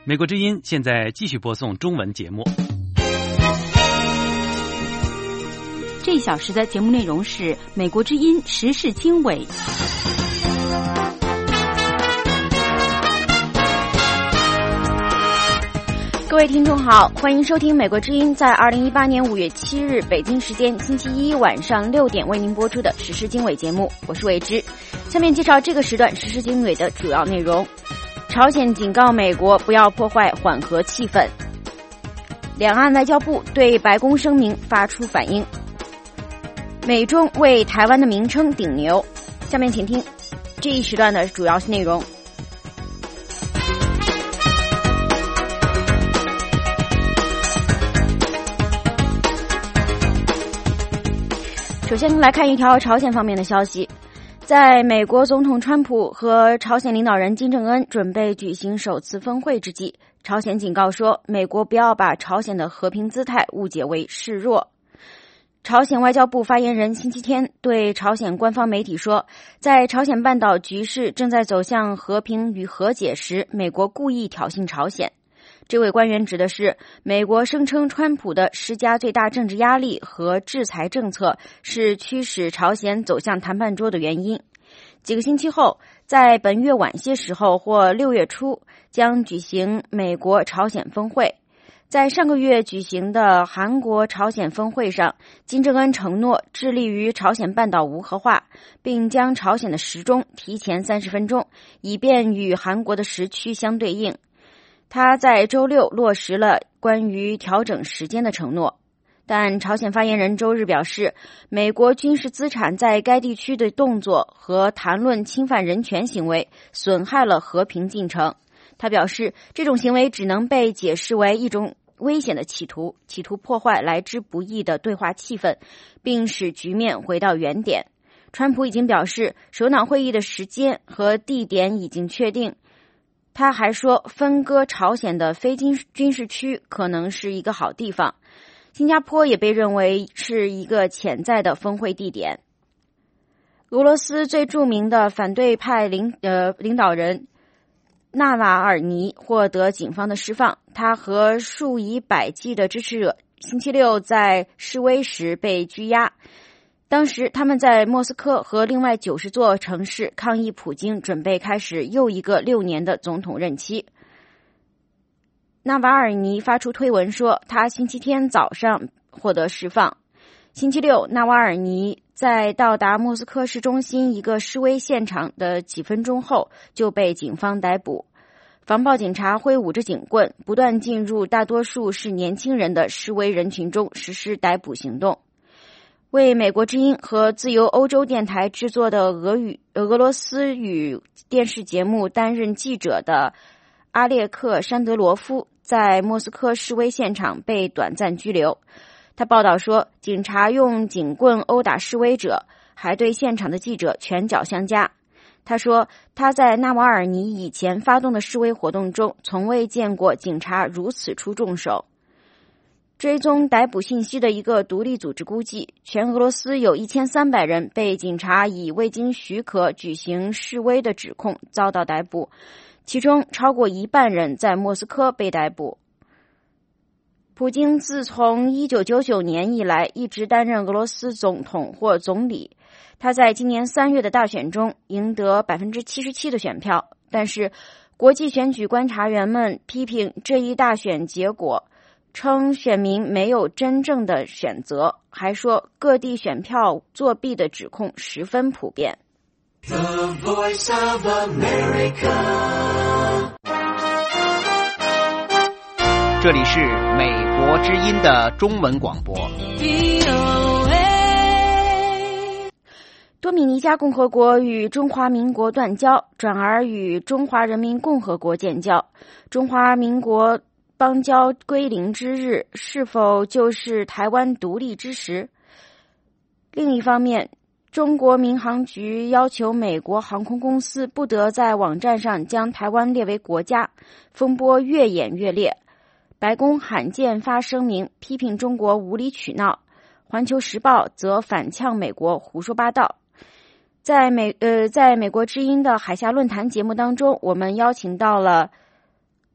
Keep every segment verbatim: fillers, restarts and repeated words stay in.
美国之音现在继续播送中文节目。 这一小时的节目内容是美国之音时事经纬。各位听众好，欢迎收听美国之音在二零一八年五月七日北京时间星期一晚上六点为您播出的时事经纬节目，我是魏之。下面介绍这个时段时事经纬的主要内容。朝鲜警告美国不要破坏缓和气氛。两岸外交部对白宫声明发出反应。美中为台湾的名称顶牛。下面请听这一时段的主要内容。首先来看一条朝鲜方面的消息。在美国总统川普和朝鲜领导人金正恩准备举行首次峰会之际，朝鲜警告说，美国不要把朝鲜的和平姿态误解为示弱。朝鲜外交部发言人星期天对朝鲜官方媒体说，在朝鲜半岛局势正在走向和平与和解时，美国故意挑衅朝鲜。这位官员指的是美国声称川普的施加最大政治压力和制裁政策是驱使朝鲜走向谈判桌的原因。几个星期后，在本月晚些时候或六月初将举行美国朝鲜峰会。在上个月举行的韩国朝鲜峰会上，金正恩承诺致力于朝鲜半岛无核化，并将朝鲜的时钟提前三十分钟，以便与韩国的时区相对应。他在周六落实了关于调整时间的承诺，但朝鲜发言人周日表示，美国军事资产在该地区的动作和谈论侵犯人权行为损害了和平进程。他表示，这种行为只能被解释为一种危险的企图，企图破坏来之不易的对话气氛，并使局面回到原点。川普已经表示，首脑会议的时间和地点已经确定。他还说，分割朝鲜的非军事区可能是一个好地方。新加坡也被认为是一个潜在的峰会地点。俄罗斯最著名的反对派领呃领导人纳瓦尔尼获得警方的释放，他和数以百计的支持者星期六在示威时被拘押。当时他们在莫斯科和另外九十座城市抗议普京准备开始又一个六年的总统任期。纳瓦尔尼发出推文说，他星期天早上获得释放。星期六，纳瓦尔尼在到达莫斯科市中心一个示威现场的几分钟后就被警方逮捕。防暴警察挥舞着警棍，不断进入大多数是年轻人的示威人群中实施逮捕行动。为美国之音和自由欧洲电台制作的俄语俄罗斯语电视节目担任记者的阿列克山德罗夫在莫斯科示威现场被短暂拘留。他报道说，警察用警棍殴打示威者，还对现场的记者拳脚相加。他说，他在纳瓦尔尼以前发动的示威活动中从未见过警察如此出重手。追踪逮捕信息的一个独立组织估计，全俄罗斯有一千三百人被警察以未经许可举行示威的指控遭到逮捕，其中超过一半人在莫斯科被逮捕。普京自从一九九九年以来一直担任俄罗斯总统或总理，他在今年三月的大选中赢得 百分之七十七 的选票，但是国际选举观察员们批评这一大选结果，称选民没有真正的选择，还说各地选票作弊的指控十分普遍。 The Voice of America， 这里是美国之音的中文广播。 多米尼加共和国与中华民国断交，转而与中华人民共和国建交。中华民国邦交归零之日，是否就是台湾独立之时？另一方面，中国民航局要求美国航空公司不得在网站上将台湾列为国家，风波越演越烈。白宫罕见发声明批评中国无理取闹，环球时报则反呛美国胡说八道。在美呃，在美国之音的海峡论坛节目当中，我们邀请到了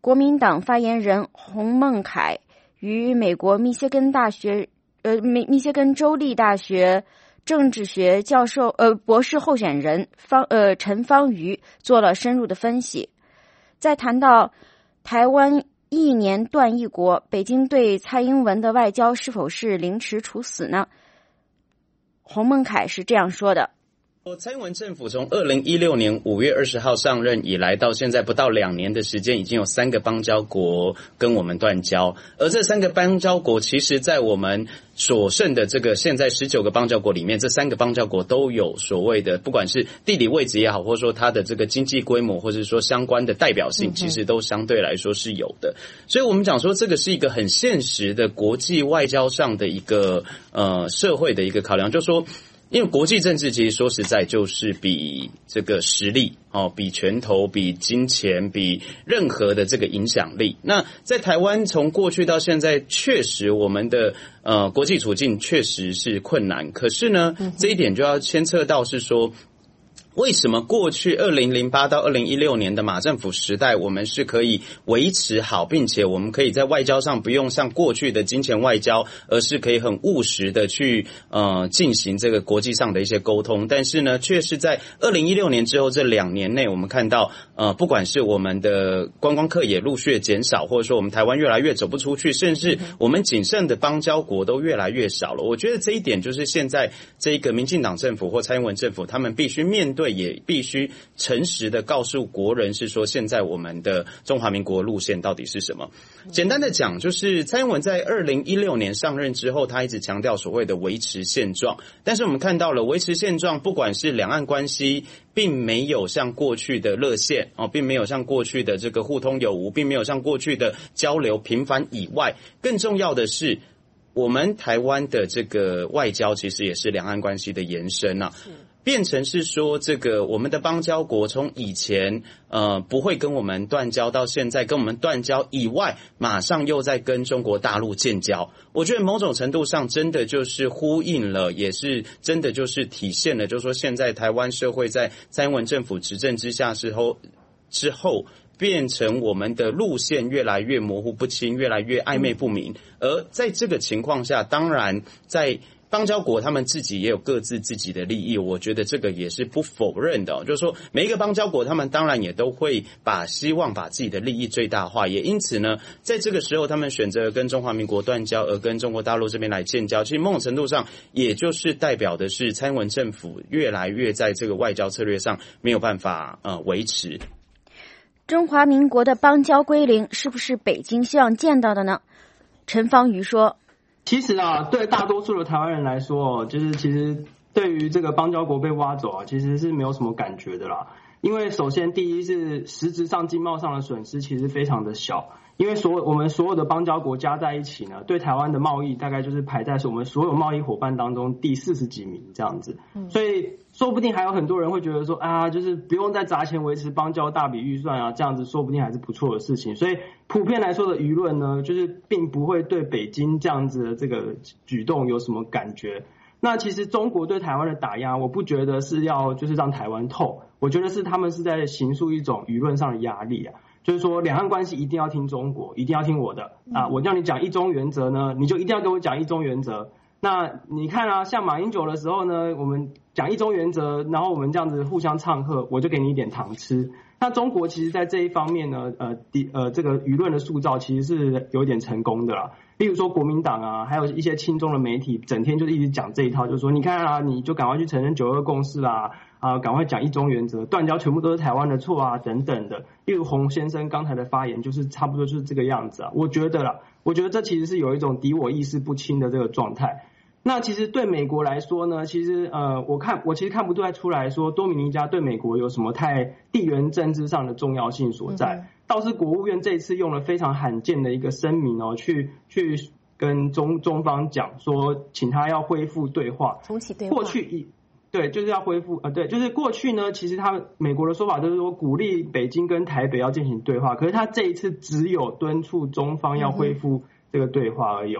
国民党发言人洪孟凯与美国密歇根大学呃密密歇根州立大学政治学教授呃博士候选人方呃陈方瑜做了深入的分析。在谈到台湾一年断一国，北京对蔡英文的外交是否是凌迟处死呢？洪孟凯是这样说的。 蔡英文政府从二零一六年五月二十号上任以来，到现在不到两年的时间，已经有三个邦交国跟我们断交。而这三个邦交国，其实在我们所剩的这个现在十九个邦交国里面，这三个邦交国都有所谓的，不管是地理位置也好，或者说它的这个经济规模，或者说相关的代表性，其实都相对来说是有的。所以我们讲说，这个是一个很现实的国际外交上的一个呃社会的一个考量，就是说。因为国际政治其实说实在就是比这个实力哦，比拳头，比金钱，比任何的这个影响力。那在台湾从过去到现在，确实我们的呃国际处境确实是困难。可是呢，这一点就要牵扯到是说。为什么过去二零零八到二零一六年的马政府时代，我们是可以维持好，并且我们可以在外交上不用像过去的金钱外交，而是可以很务实的去呃进行这个国际上的一些沟通。但是呢，却是在二零一六年之后这两年内，我们看到呃不管是我们的观光客也陆续减少，或者说我们台湾越来越走不出去，甚至我们仅剩的邦交国都越来越少了。我觉得这一点就是现在这个民进党政府或蔡英文政府他们必须面对，也必须诚实的告诉国人，是说现在我们的中华民国路线到底是什么。简单的讲，就是蔡英文在二零一六年上任之后，他一直强调所谓的维持现状，但是我们看到了维持现状，不管是两岸关系并没有像过去的热线哦，并没有像过去的这个互通有无，并没有像过去的交流频繁以外，更重要的是我们台湾的这个外交其实也是两岸关系的延伸啊，变成是说这个我们的邦交国从以前呃不会跟我们断交，到现在跟我们断交以外，马上又在跟中国大陆建交。我觉得某种程度上真的就是呼应了，也是真的就是体现了，就是说现在台湾社会在蔡英文政府执政之下之后之后变成我们的路线越来越模糊不清，越来越暧昧不明。而在这个情况下，当然在邦交国他们自己也有各自自己的利益，我觉得这个也是不否认的哦，就是说每一个邦交国他们当然也都会把希望把自己的利益最大化，也因此呢在这个时候他们选择跟中华民国断交，而跟中国大陆这边来建交，其实某种程度上也就是代表的是蔡英文政府越来越在这个外交策略上没有办法呃维持。 中华民国的邦交归零是不是北京希望见到的呢？陈方瑜说， 其实啊，对大多数的台湾人来说，就是其实对于这个邦交国被挖走啊，其实是没有什么感觉的啦。因为首先第一是实质上经贸上的损失其实非常的小，因为所有我们所有的邦交国加在一起呢，对台湾的贸易大概就是排在我们所有贸易伙伴当中第四十几名这样子，所以说不定还有很多人会觉得说啊，就是不用再砸钱维持邦交大笔预算啊，这样子说不定还是不错的事情。所以普遍来说的舆论呢，就是并不会对北京这样子的这个举动有什么感觉。那其实中国对台湾的打压，我不觉得是要就是让台湾痛，我觉得是他们是在形塑一种舆论上的压力啊，就是说两岸关系一定要听中国，一定要听我的啊，我叫你讲一中原则呢，你就一定要给我讲一中原则。那你看啊，像马英九的时候呢，我们讲一中原则，然后我们这样子互相唱和，我就给你一点糖吃。那中国其实在这一方面呢，呃，呃，这个舆论的塑造其实是有点成功的啦。例如说国民党啊，还有一些亲中的媒体，整天就是一直讲这一套，就是说你看啊，你就赶快去承认九二共识啊，啊，赶快讲一中原则，断交全部都是台湾的错啊，等等的。例如洪先生刚才的发言，就是差不多就是这个样子啊。我觉得啦，我觉得这其实是有一种敌我意识不清的这个状态。那其实对美国来说呢，其实呃，我看我其实看不太出来说多米尼加对美国有什么太地缘政治上的重要性所在。嗯、倒是国务院这一次用了非常罕见的一个声明哦，去去跟中中方讲说，请他要恢复对话， 重启对话。过去对就是要恢复呃对，就是过去呢，其实他美国的说法就是说鼓励北京跟台北要进行对话，可是他这一次只有敦促中方要恢复这个对话而已。嗯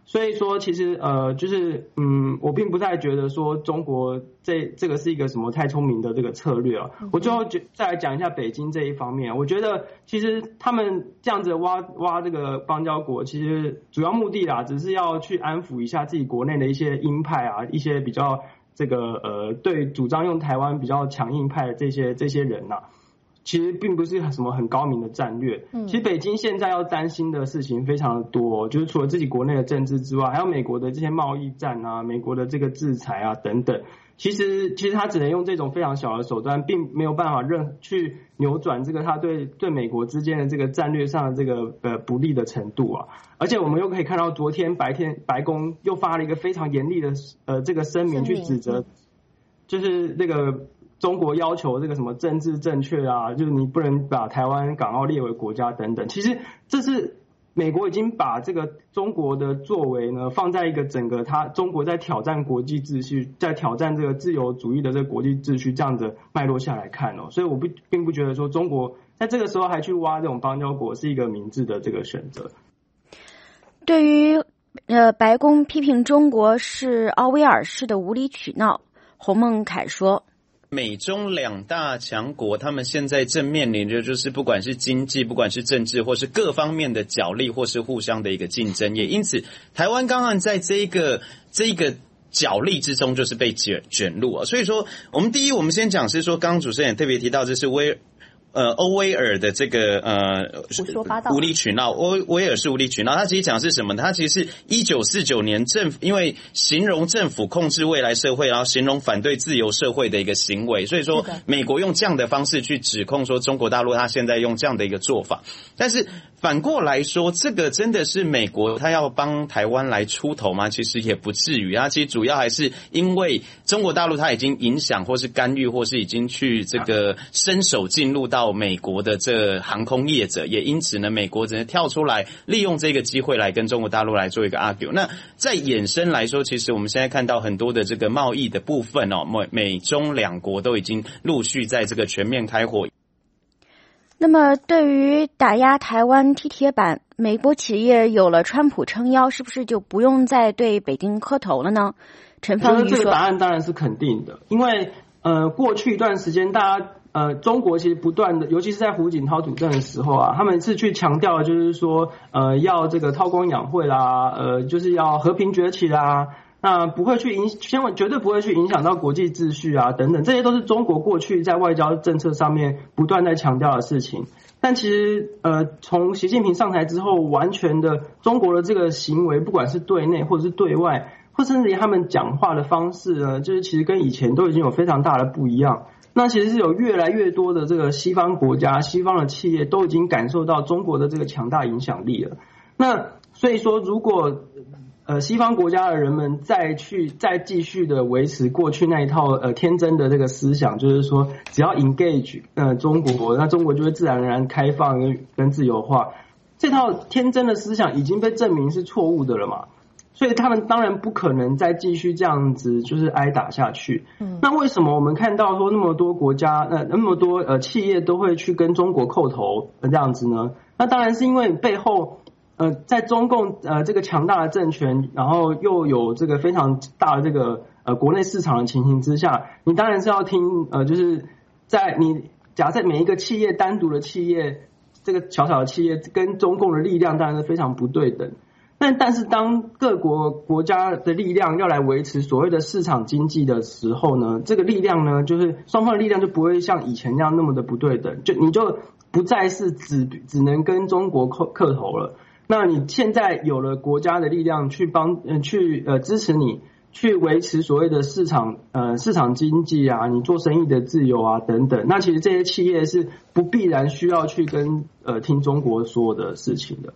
所以说，其实呃，就是嗯，我并不太觉得说中国这这个是一个什么太聪明的这个策略啊。我最后再来讲一下北京这一方面，我觉得其实他们这样子挖挖这个邦交国，其实主要目的啦，只是要去安抚一下自己国内的一些鹰派啊，一些比较这个呃对主张用台湾比较强硬派的这些这些人呐、啊。其实并不是什么很高明的战略。嗯，其实北京现在要担心的事情非常的多，就是除了自己国内的政治之外，还有美国的这些贸易战啊，美国的这个制裁啊等等。其实，其实他只能用这种非常小的手段，并没有办法任去扭转这个他对对美国之间的这个战略上的这个呃不利的程度啊。而且我们又可以看到，昨天白天白宫又发了一个非常严厉的呃这个声明，去指责，就是那个。中国要求这个什么政治正确啊，就是你不能把台湾、港澳列为国家等等。其实这是美国已经把这个中国的作为呢放在一个整个他中国在挑战国际秩序，在挑战这个自由主义的这个国际秩序这样的脉络下来看哦，所以我不并不觉得说中国在这个时候还去挖这种邦交国是一个明智的这个选择。 对于呃白宫批评中国是奥威尔式的无理取闹，洪孟凯说。 美中两大强国，他们现在正面临的就是不管是经济，不管是政治，或是各方面的角力，或是互相的一个竞争。也因此，台湾刚好在这一个这一个角力之中，就是被卷卷入啊。所以说，我们第一，我们先讲是说，刚刚主持人也特别提到，这是威呃欧威尔的这个呃胡说八道、 无理取闹。欧威尔是无理取闹，他其实讲的是什么呢？他其实是一九四九年政府因为形容政府控制未来社会，然后形容反对自由社会的一个行为，所以说美国用这样的方式去指控说中国大陆他现在用这样的一个做法。但是反过来说，这个真的是美国他要帮台湾来出头吗？其实也不至于啊。其实主要还是因为中国大陆他已经影响或是干预，或是已经去这个伸手进入到美国的这航空业者，也因此呢，美国只能跳出来利用这个机会来跟中国大陆来做一个 argue。那在衍生来说，其实我们现在看到很多的这个贸易的部分哦，美美中两国都已经陆续在这个全面开火。 那么对于打压台湾踢铁板，美国企业有了川普撑腰，是不是就不用再对北京磕头了呢？陈方瑜说， 这个答案当然是肯定的，因为呃过去一段时间大家呃中国其实不断的，尤其是在胡锦涛主政的时候啊，他们是去强调就是说呃要这个韬光养晦啦，呃就是要和平崛起啦。那不会去影，千万绝对不会去影响到国际秩序啊，等等，这些都是中国过去在外交政策上面不断在强调的事情。但其实，呃，从习近平上台之后，完全的中国的这个行为，不管是对内或者是对外，或甚至连他们讲话的方式呢，就是其实跟以前都已经有非常大的不一样。那其实是有越来越多的这个西方国家、西方的企业都已经感受到中国的这个强大影响力了。那所以说，如果呃，西方国家的人们再去再继续的维持过去那一套呃天真的这个思想，就是说只要 engage 呃中国，那中国就会自然而然开放跟跟自由化。这套天真的思想已经被证明是错误的了嘛，所以他们当然不可能再继续这样子就是挨打下去。嗯，那为什么我们看到说那么多国家呃那么多呃企业都会去跟中国叩头这样子呢？那当然是因为背后。呃，在中共呃这个强大的政权，然后又有这个非常大的这个呃国内市场的情形之下，你当然是要听呃，就是在你假设每一个企业单独的企业，这个小小的企业跟中共的力量当然是非常不对等。但但是当各国国家的力量要来维持所谓的市场经济的时候呢，这个力量呢，就是双方的力量就不会像以前那样那么的不对等，就你就不再是只只能跟中国磕磕头了。那你现在有了国家的力量去帮呃去呃支持你去维持所谓的市场呃市场经济啊，你做生意的自由啊等等，那其实这些企业是不必然需要去跟呃听中国说的事情的。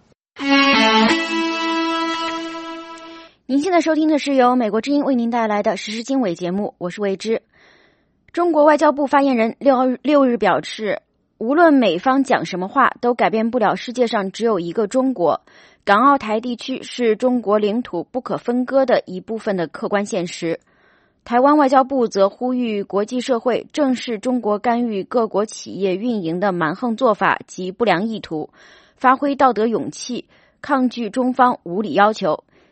您现在收听的是由美国之音为您带来的时事经纬节目，我是魏之。中国外交部发言人六六日表示，无论美方讲什么话，都改变不了世界上只有一个中国。港澳台地区是中国领土不可分割的一部分的客观现实。台湾外交部则呼吁国际社会正视中国干预各国企业运营的蛮横做法及不良意图，发挥道德勇气，抗拒中方无理要求，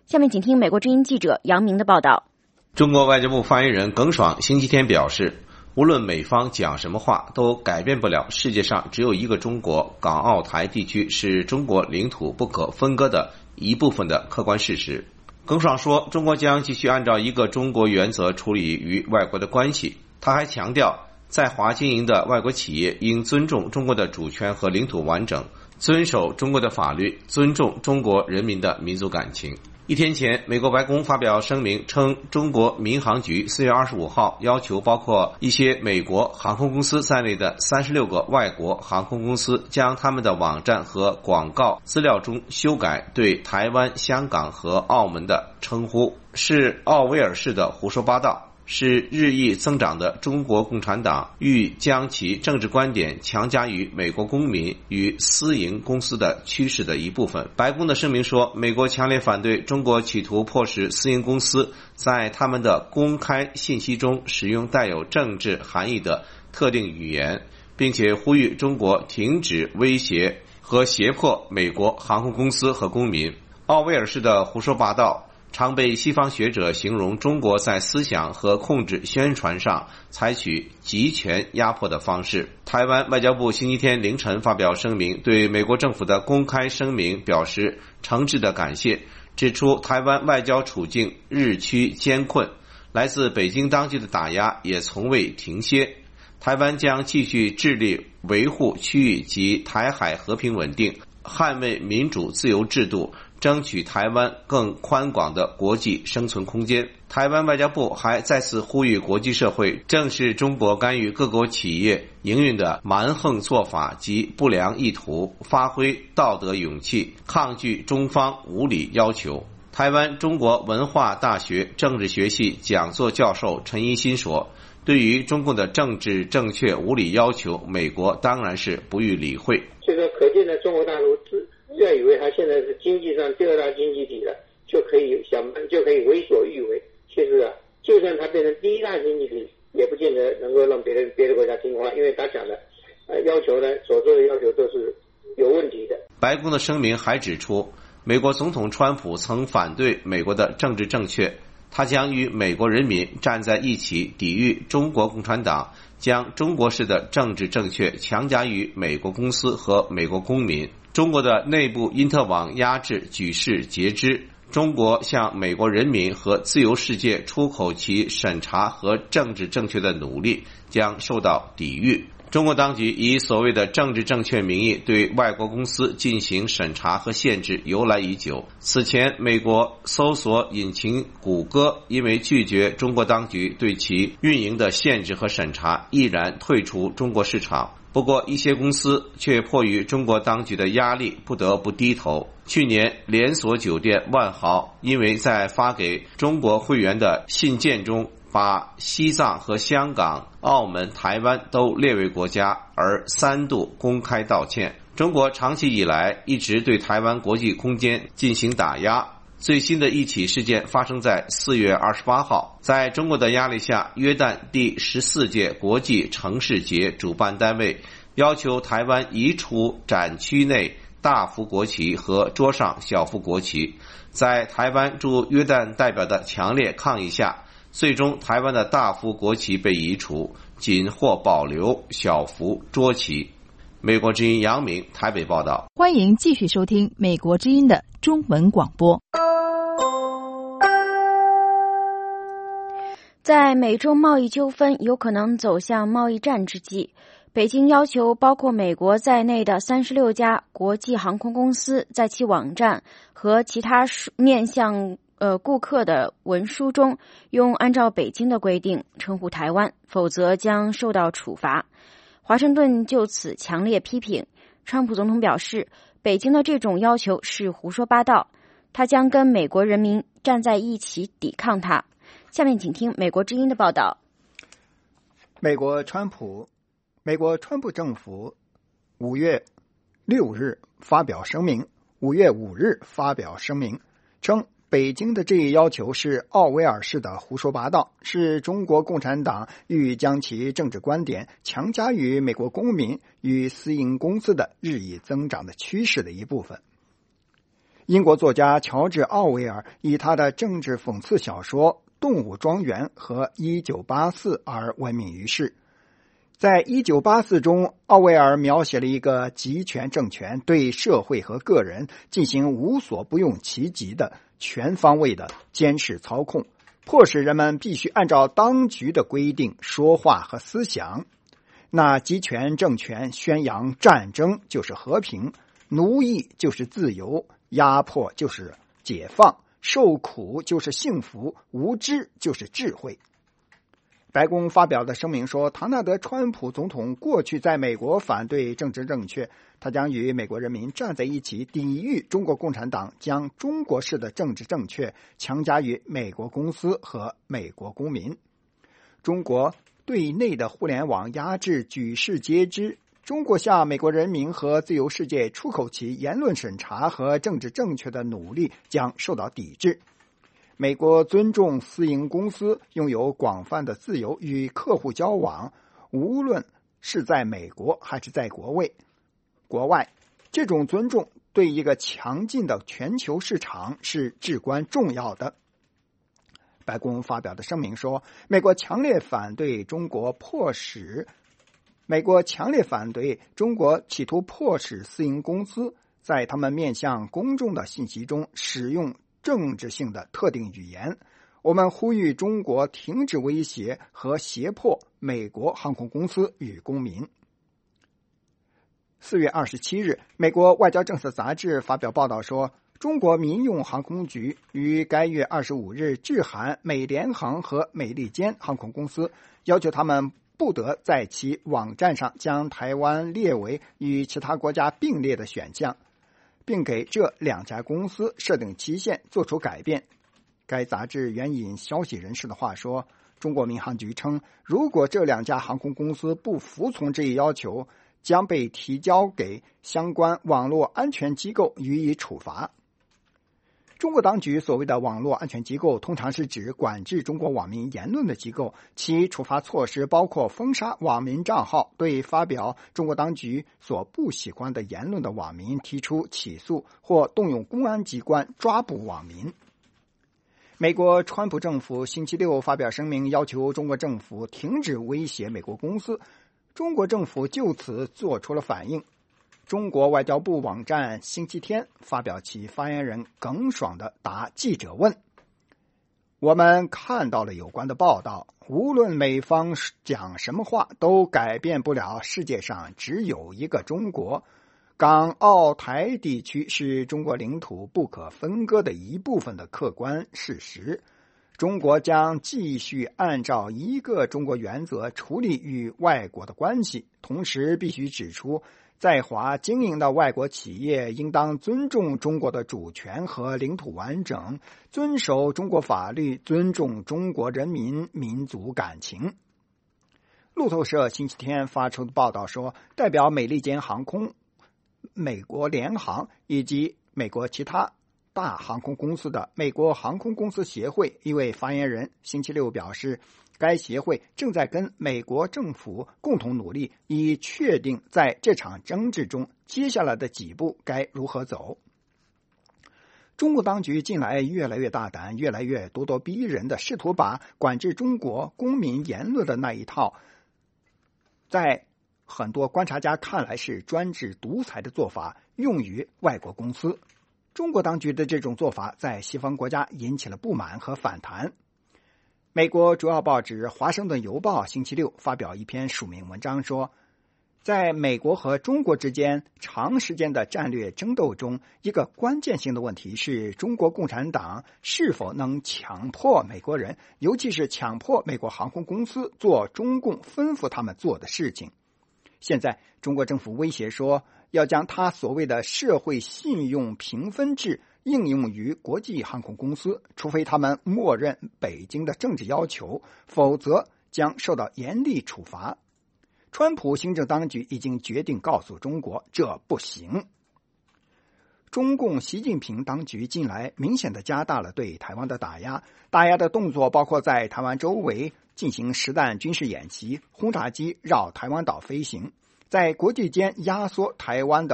下面请听美国之音记者杨明的报道。 中国外交部发言人耿爽星期天表示，无论美方讲什么话，都改变不了世界上只有一个中国，港澳台地区是中国领土不可分割的一部分的客观事实。耿爽说，中国将继续按照一个中国原则处理与外国的关系。他还强调，在华经营的外国企业应尊重中国的主权和领土完整，遵守中国的法律，尊重中国人民的民族感情。一天前，美国白宫发表声明称，中国民航局四月二十五号要求包括一些美国航空公司在内的三十六个外国航空公司将他们的网站和广告资料中修改对台湾、香港和澳门的称呼，是奥威尔式的胡说八道，是日益增长的中国共产党欲将其政治观点强加于美国公民与私营公司的趋势的一部分。白宫的声明说，美国强烈反对中国企图迫使私营公司在他们的公开信息中使用带有政治含义的特定语言，并且呼吁中国停止威胁和胁迫美国航空公司和公民。奥威尔式的胡说八道常被西方学者形容中国在思想和控制宣传上采取集权压迫的方式。台湾外交部星期天凌晨发表声明，对美国政府的公开声明表示诚挚的感谢，指出台湾外交处境日趋艰困，来自北京当局的打压也从未停歇。台湾将继续致力维护区域及台海和平稳定，捍卫民主自由制度，争取台湾更宽广的国际生存空间。台湾外交部还再次呼吁国际社会正视中国干预各国企业营运的蛮横做法及不良意图，发挥道德勇气，抗拒中方无理要求。台湾中国文化大学政治学系讲座教授陈一新说，对于中共的政治正确无理要求，美国当然是不予理会。 所以说可见的中国大陆自不要以为它现在是经济上第二大经济体了，就可以想就可以为所欲为。其实啊，就算它变成第一大经济体，也不见得能够让别人别的国家听话，因为他讲的呃要求呢，所做的要求都是有问题的。 白宫的声明还指出，美国总统川普曾反对美国的政治正确，他将与美国人民站在一起，抵御中国共产党将中国式的政治正确强加于美国公司和美国公民。中国的内部因特网压制举世皆知，中国向美国人民和自由世界出口其审查和政治正确的努力将受到抵御。中国当局以所谓的政治正确名义对外国公司进行审查和限制由来已久。此前，美国搜索引擎谷歌因为拒绝中国当局对其运营的限制和审查，毅然退出中国市场。不过，一些公司却迫于中国当局的压力，不得不低头。去年，连锁酒店万豪因为在发给中国会员的信件中把西藏和香港、澳门、台湾都列为国家，而三度公开道歉。中国长期以来一直对台湾国际空间进行打压。最新的一起事件发生在四月二十八号，在中国的压力下，约旦第十四届国际城市节主办单位要求台湾移除展区内大幅国旗和桌上小幅国旗。在台湾驻约旦代表的强烈抗议下，最终台湾的大幅国旗被移除，仅获保留小幅桌旗。美国之音杨明台北报道。 欢迎继续收听美国之音的中文广播。 在美中贸易纠纷有可能走向贸易战之际，北京要求包括美国在内的三十六家国际航空公司在其网站和其他面向呃顾客的文书中用按照北京的规定称呼台湾，否则将受到处罚。华盛顿就此强烈批评。川普总统表示，北京的这种要求是胡说八道，他将跟美国人民站在一起抵抗它。下面请听美国之音的报道。 美国川普美国川普政府五月六日发表声明，五月五日发表声明称，北京的这一要求是奥威尔式的胡说八道，是中国共产党欲将其政治观点强加于美国公民与私营公司的日益增长的趋势的一部分。 英国作家乔治·奥威尔以他的政治讽刺小说《动物庄园》和《一九八四》而闻名于世。在一九八四中，奥威尔描写了一个集权政权对社会和个人进行无所不用其极的全方位的监视操控，迫使人们必须按照当局的规定说话和思想。那集权政权宣扬战争就是和平，奴役就是自由，压迫就是解放，受苦就是幸福，无知就是智慧。白宫发表的声明说，唐纳德·川普总统过去在美国反对政治正确，他将与美国人民站在一起，抵御中国共产党将中国式的政治正确强加于美国公司和美国公民。中国对内的互联网压制举世皆知，中国向美国人民和自由世界出口其言论审查和政治正确的努力将受到抵制。美国尊重私营公司拥有广泛的自由与客户交往，无论是在美国还是在国外。国外，这种尊重对一个强劲的全球市场是至关重要的。白宫发表的声明说，美国强烈反对中国迫使美国强烈反对中国企图迫使私营公司在他们面向公众的信息中使用政治性的特定语言。我们呼吁中国停止威胁和胁迫美国航空公司与公民。四月二十七日，美国外交政策杂志发表报道说，中国民用航空局于该月二十五日致函美联航和美利坚航空公司，要求他们不得在其网站上将台湾列为与其他国家并列的选项，并给这两家公司设定期限，做出改变。该杂志援引消息人士的话说，中国民航局称，如果这两家航空公司不服从这一要求，将被提交给相关网络安全机构予以处罚。中国当局所谓的网络安全机构通常是指管制中国网民言论的机构，其处罚措施包括封杀网民账号，对发表中国当局所不喜欢的言论的网民提出起诉，或动用公安机关抓捕网民。美国川普政府星期六发表声明，要求中国政府停止威胁美国公司，中国政府就此做出了反应。中国外交部网站星期天发表其发言人耿爽的答记者问：我们看到了有关的报道，无论美方讲什么话，都改变不了世界上只有一个中国。港澳台地区是中国领土不可分割的一部分的客观事实。中国将继续按照一个中国原则处理与外国的关系，同时必须指出，在华经营的外国企业应当尊重中国的主权和领土完整，遵守中国法律，尊重中国人民民族感情。路透社星期天发出的报道说，代表美利坚航空、美国联航以及美国其他大航空公司的美国航空公司协会一位发言人星期六表示，该协会正在跟美国政府共同努力，以确定在这场争执中接下来的几步该如何走。中国当局近来越来越大胆，越来越咄咄逼人的试图把管制中国公民言论的那一套，在很多观察家看来是专制独裁的做法，用于外国公司。中国当局的这种做法在西方国家引起了不满和反弹。美国主要报纸《华盛顿邮报》星期六发表一篇署名文章说，在美国和中国之间长时间的战略争斗中，一个关键性的问题是中国共产党是否能强迫美国人，尤其是强迫美国航空公司做中共吩咐他们做的事情。现在中国政府威胁说，要将他所谓的社会信用评分制应用于国际航空公司，除非他们默认北京的政治要求，否则将受到严厉处罚。川普行政当局已经决定告诉中国，这不行。中共习近平当局近来明显地加大了对台湾的打压，打压的动作包括在台湾周围进行实弹军事演习，轰炸机绕台湾岛飞行，在国际间压缩台湾的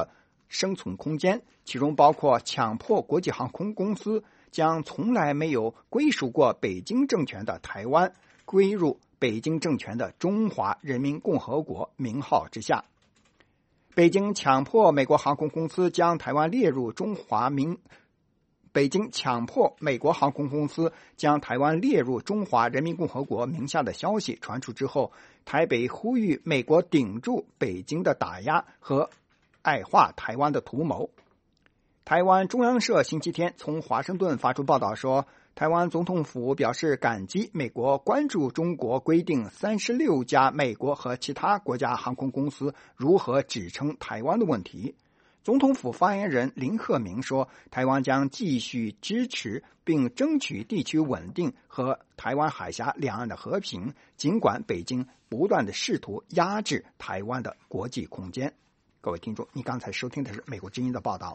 生存空间，其中包括强迫国际航空公司将从来没有归属过北京政权的台湾归入北京政权的中华人民共和国名号之下。北京强迫美国航空公司将台湾列入中华民北京强迫美国航空公司将台湾列入中华人民共和国名下的消息传出之后，台北呼吁美国顶住北京的打压和矮化台湾的图谋。台湾中央社星期天从华盛顿发出报道说，台湾总统府表示感激美国关注中国规定三十六家美国和其他国家航空公司如何指称台湾的问题。总统府发言人林鹤明说，台湾将继续支持并争取地区稳定和台湾海峡两岸的和平，尽管北京不断的试图压制台湾的国际空间。各位听众，你刚才收听的是美国之音的报道。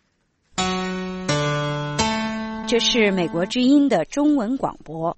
这是美国之音的中文广播。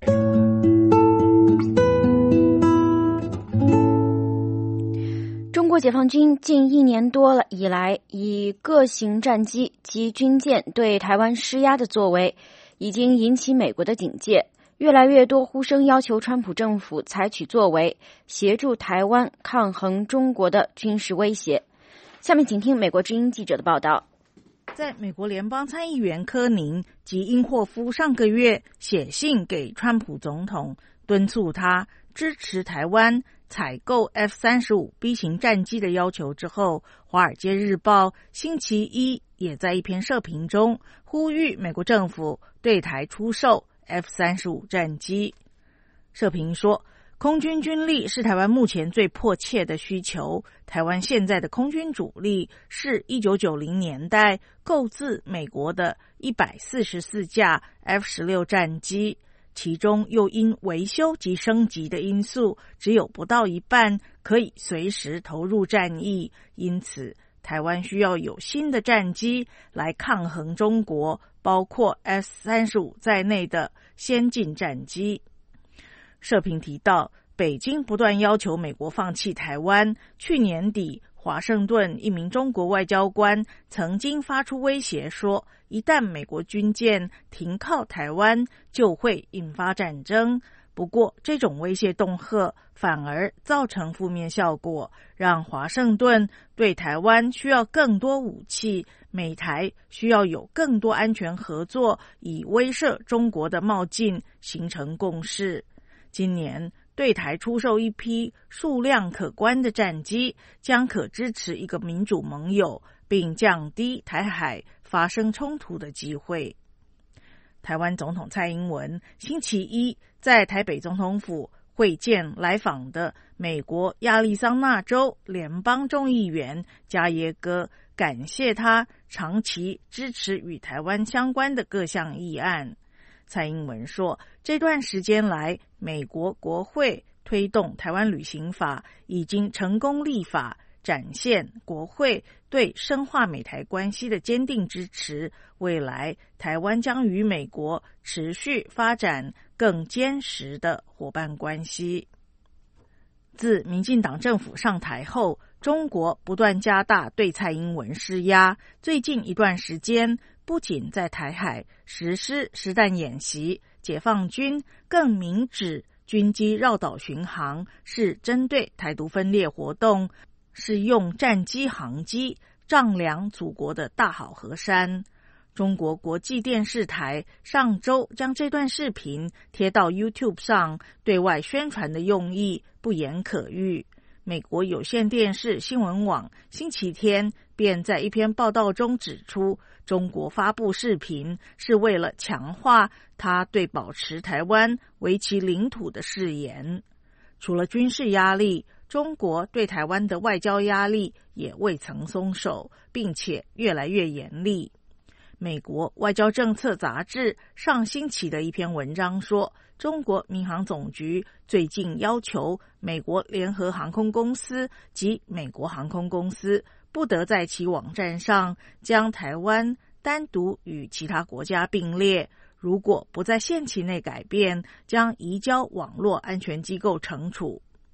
中国解放军近一年多了以来，以各型战机及军舰对台湾施压的作为，已经引起美国的警戒。越来越多呼声要求川普政府采取作为，协助台湾抗衡中国的军事威胁。下面请听美国之音记者的报道。 在美国联邦参议员柯宁及英霍夫上个月写信给川普总统，敦促他支持台湾采购 F 三十五 B 型战机的要求之后，华尔街日报星期一也在一篇社评中呼吁美国政府对台出售 F 三十五 战机。社评说，空军军力是台湾目前最迫切的需求。台湾现在的空军主力是一九九零年代购自美国的一百四十四架 F 十六 战机，其中又因维修及升级的因素，只有不到一半可以随时投入战役。因此，台湾需要有新的战机来抗衡中国，包括 F 三十五 在内的先进战机。社评提到，北京不断要求美国放弃台湾。去年底，华盛顿一名中国外交官曾经发出威胁说，一旦美国军舰停靠台湾，就会引发战争。不过，这种威胁恫吓反而造成负面效果，让华盛顿对台湾需要更多武器，美台需要有更多安全合作，以威慑中国的冒进，形成共识。今年对台出售一批数量可观的战机，将可支持一个民主盟友，并降低台海发生冲突的机会。台湾总统蔡英文星期一在台北总统府会见来访的美国亚利桑那州联邦众议员加耶戈，感谢他长期支持与台湾相关的各项议案。蔡英文说，这段时间来，美国国会推动台湾旅行法已经成功立法，展现国会对深化美台关系的坚定支持。未来，台湾将与美国持续发展更坚实的伙伴关系。自民进党政府上台后，中国不断加大对蔡英文施压。最近一段时间，不仅在台海实施实弹演习，解放军更明指军机绕岛巡航是针对台独分裂活动，是用战机航机丈量祖国的大好河山。中国国际电视台上周将这段视频贴到 YouTube 上，对外宣传的用意不言可喻。美国有线电视新闻网星期天便在一篇报道中指出，中国发布视频是为了强化他对保持台湾为其领土的誓言。除了军事压力，中国对台湾的外交压力也未曾松手，并且越来越严厉。美国外交政策杂志上星期的一篇文章说，中国民航总局最近要求美国联合航空公司及美国航空公司不得在其网站上将台湾单独与其他国家并列，如果不在限期内改变，将移交网络安全机构惩处。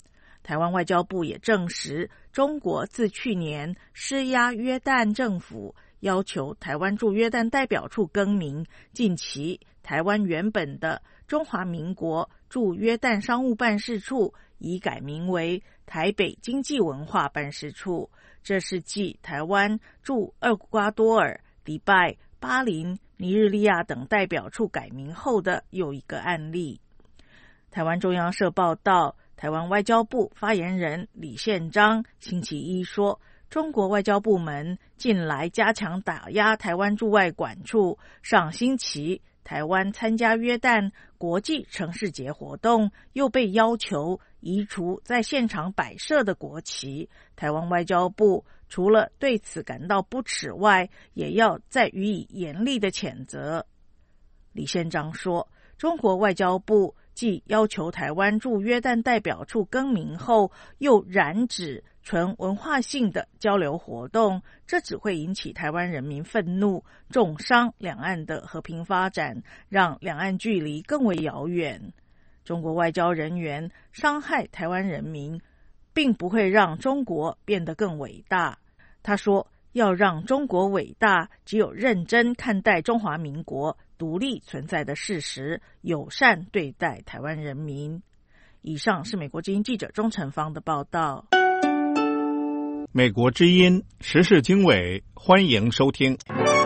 台湾外交部也证实，中国自去年施压约旦政府，要求台湾驻约旦代表处更名，近期台湾原本的中华民国驻约旦商务办事处已改名为台北经济文化办事处，这是继台湾驻厄瓜多尔、迪拜、巴林、尼日利亚等代表处改名后的又一个案例。台湾中央社报道，台湾外交部发言人李宪章星期一说，中国外交部门近来加强打压台湾驻外馆处，上星期台湾参加约旦国际城市节活动，又被要求移除在现场摆设的国旗。台湾外交部除了对此感到不耻外，也要再予以严厉的谴责。李宪章说，中国外交部继要求台湾驻约旦代表处更名后，又染指纯文化性的交流活动，这只会引起台湾人民愤怒，重伤两岸的和平发展，让两岸距离更为遥远。中国外交人员伤害台湾人民，并不会让中国变得更伟大。他说，要让中国伟大，只有认真看待中华民国独立存在的事实，友善对待台湾人民。以上是美国之音记者钟成芳的报道。 美国之音时事经纬，欢迎收听。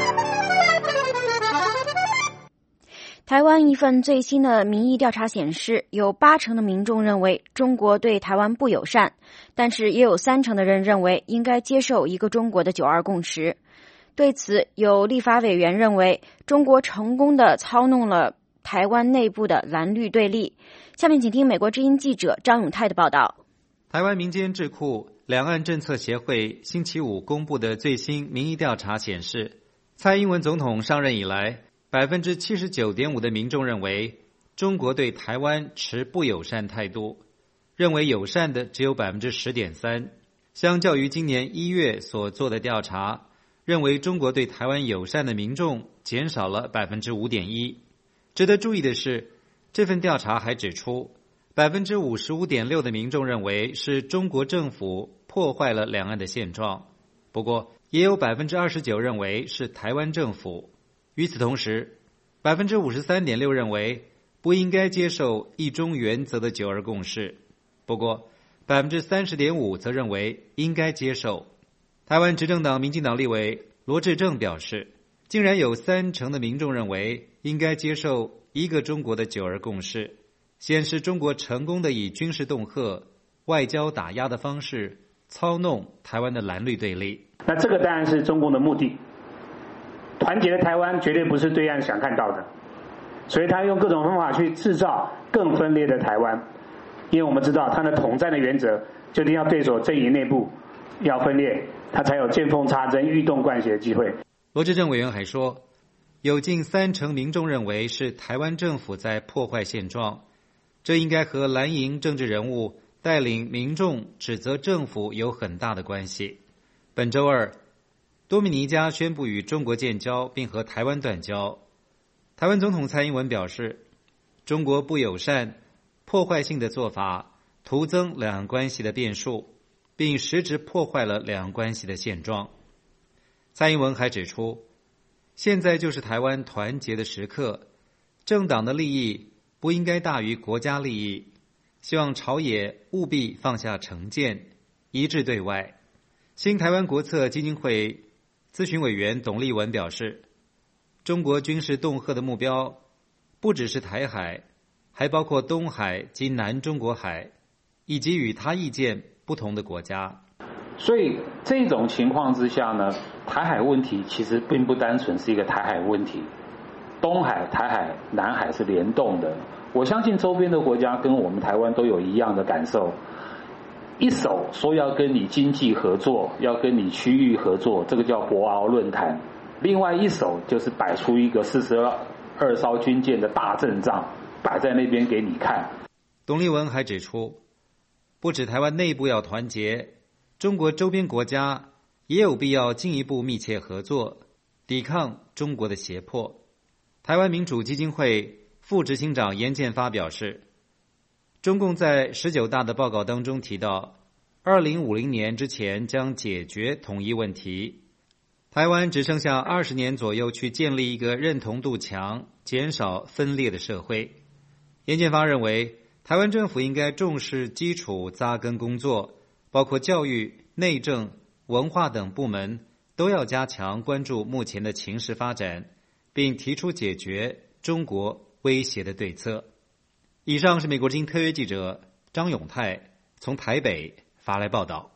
台湾一份最新的民意调查显示，有八成的民众认为中国对台湾不友善，但是也有三成的人认为应该接受一个中国的九二共识。对此，有立法委员认为中国成功地操弄了台湾内部的蓝绿对立。下面请听美国之音记者张永泰的报道。 台湾民间智库两岸政策协会星期五公布的最新民意调查显示，蔡英文总统上任以来，百分之七十九点五的民众认为中国对台湾持不友善态度，认为友善的只有百分之十点三。相较于今年一月所做的调查，认为中国对台湾友善的民众减少了百分之五点一。值得注意的是，这份调查还指出，百分之五十五点六的民众认为是中国政府破坏了两岸的现状，不过也有百分之二十九认为是台湾政府。与此同时，百分之五十三点六认为不应该接受一中原则的九二共识，不过百分之三十点五则认为应该接受。台湾执政党民进党立委罗致政表示，竟然有三成的民众认为应该接受一个中国的九二共识，显示中国成功的以军事恫吓、外交打压的方式操弄台湾的蓝绿对立。 那这个当然是中共的目的。团结的台湾绝对不是对岸想看到的，所以他用各种方法去制造更分裂的台湾。因为我们知道他的统战的原则，就一定要对手阵营内部要分裂，他才有见缝插针、欲动灌血的机会。 罗致政委员还说，有近三成民众认为是台湾政府在破坏现状，这应该和蓝营政治人物带领民众指责政府有很大的关系。本周二，多米尼加宣布与中国建交，并和台湾断交。台湾总统蔡英文表示，中国不友善、破坏性的做法徒增两岸关系的变数，并实质破坏了两岸关系的现状。蔡英文还指出，现在就是台湾团结的时刻，政党的利益不应该大于国家利益，希望朝野务必放下成见，一致对外。新台湾国策基金会咨询委员董立文表示，中国军事恫吓的目标不只是台海，还包括东海及南中国海，以及与他意见不同的国家。 所以这种情况之下呢，台海问题其实并不单纯是一个台海问题，东海、台海、南海是联动的。我相信周边的国家跟我们台湾都有一样的感受，一手说要跟你经济合作，要跟你区域合作，这个叫博鳌论坛；另外一手就是摆出一个四十二艘军舰的大阵仗，摆在那边给你看。 董立文还指出，不止台湾内部要团结，中国周边国家也有必要进一步密切合作，抵抗中国的胁迫。台湾民主基金会副执行长严建发表示， 中共在十九大的报告当中提到，二零五零年之前将解决统一问题。台湾只剩下二十年左右去建立一个认同度强、减少分裂的社会。严建发认为，台湾政府应该重视基础扎根工作，包括教育、内政、文化等部门都要加强关注目前的情势发展，并提出解决中国威胁的对策。以上是美国之音特约记者张永泰从台北发来报道。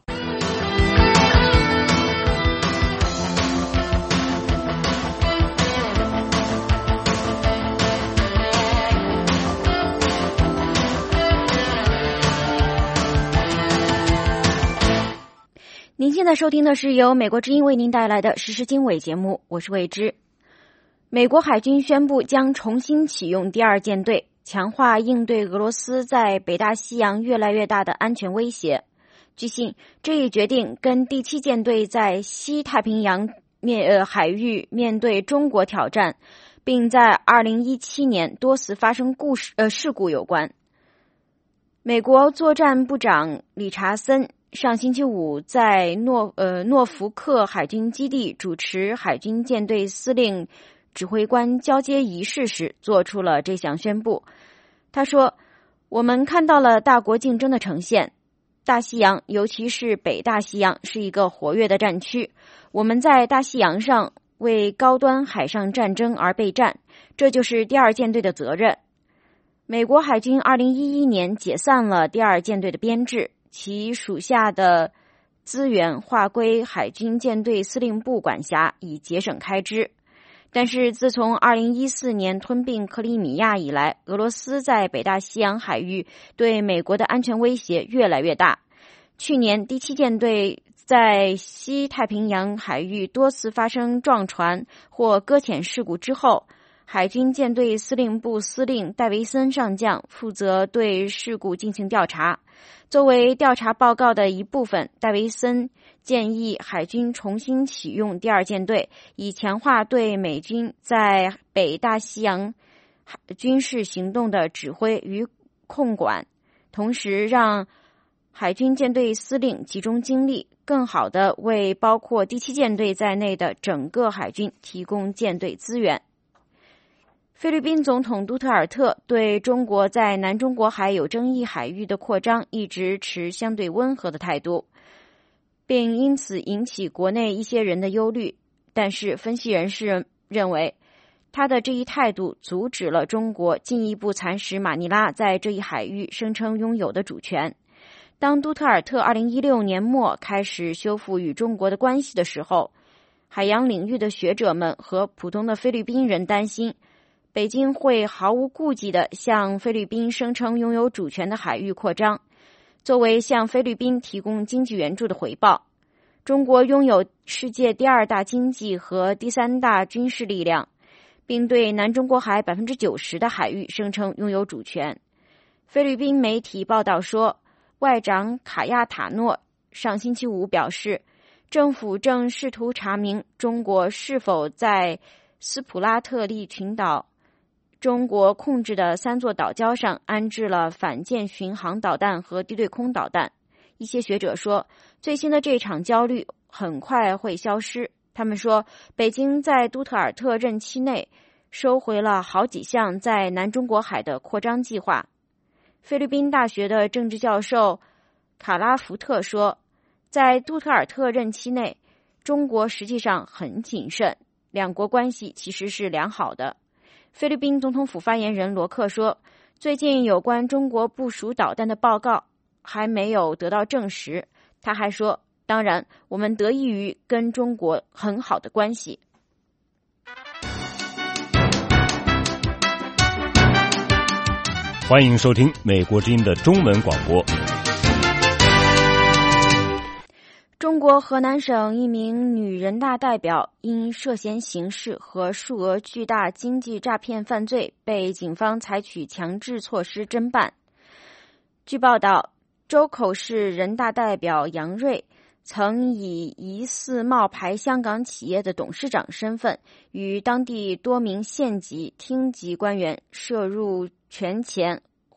您现在收听的是由美国之音为您带来的时事经纬节目，我是魏之。美国海军宣布将重新启用第二舰队，强化应对俄罗斯在北大西洋越来越大的安全威胁。据悉，这一决定跟第七舰队在西太平洋面呃海域面对中国挑战，并在二零一七年多次发生故事呃事故有关。美国作战部长理查森上星期五在诺呃诺福克海军基地主持海军舰队司令指挥官交接仪式时做出了这项宣布。他说，我们看到了大国竞争的呈现，大西洋尤其是北大西洋是一个活跃的战区，我们在大西洋上为高端海上战争而备战，这就是第二舰队的责任。美国海军二零一一年解散了第二舰队的编制，其属下的资源划归海军舰队司令部管辖，以节省开支。但是自从二零一四年吞并克里米亚以来，俄罗斯在北大西洋海域对美国的安全威胁越来越大。去年第七舰队在西太平洋海域多次发生撞船或搁浅事故之后，海军舰队司令部司令戴维森上将负责对事故进行调查。作为调查报告的一部分，戴维森建议海军重新启用第二舰队，以强化对美军在北大西洋军事行动的指挥与控管，同时让海军舰队司令集中精力，更好地为包括第七舰队在内的整个海军提供舰队资源。菲律宾总统杜特尔特对中国在南中国海有争议海域的扩张一直持相对温和的态度，并因此引起国内一些人的忧虑。但是分析人士认为，他的这一态度阻止了中国进一步蚕食马尼拉在这一海域声称拥有的主权。当杜特尔特二零一六年末开始修复与中国的关系的时候，海洋领域的学者们和普通的菲律宾人担心，北京会毫无顾忌地向菲律宾声称拥有主权的海域扩张，作为向菲律宾提供经济援助的回报。中国拥有世界第二大经济和第三大军事力量，并对南中国海 百分之九十 的海域声称拥有主权。菲律宾媒体报道说，外长卡亚塔诺上星期五表示，政府正试图查明中国是否在斯普拉特利群岛中国控制的三座岛礁上安置了反舰巡航导弹和地对空导弹。一些学者说，最新的这场焦虑很快会消失。他们说，北京在杜特尔特任期内收回了好几项在南中国海的扩张计划。菲律宾大学的政治教授卡拉福特说，在杜特尔特任期内，中国实际上很谨慎，两国关系其实是良好的。菲律宾总统府发言人罗克说，最近有关中国部署导弹的报告还没有得到证实。他还说，当然，我们得益于跟中国很好的关系。 欢迎收听美国之音的中文广播。 中国河南省一名女人大代表因涉嫌刑事和数额巨大经济诈骗犯罪，被警方采取强制措施侦办。据报道，周口市人大代表杨锐曾以疑似冒牌香港企业的董事长身份，与当地多名县级、厅级官员涉入权钱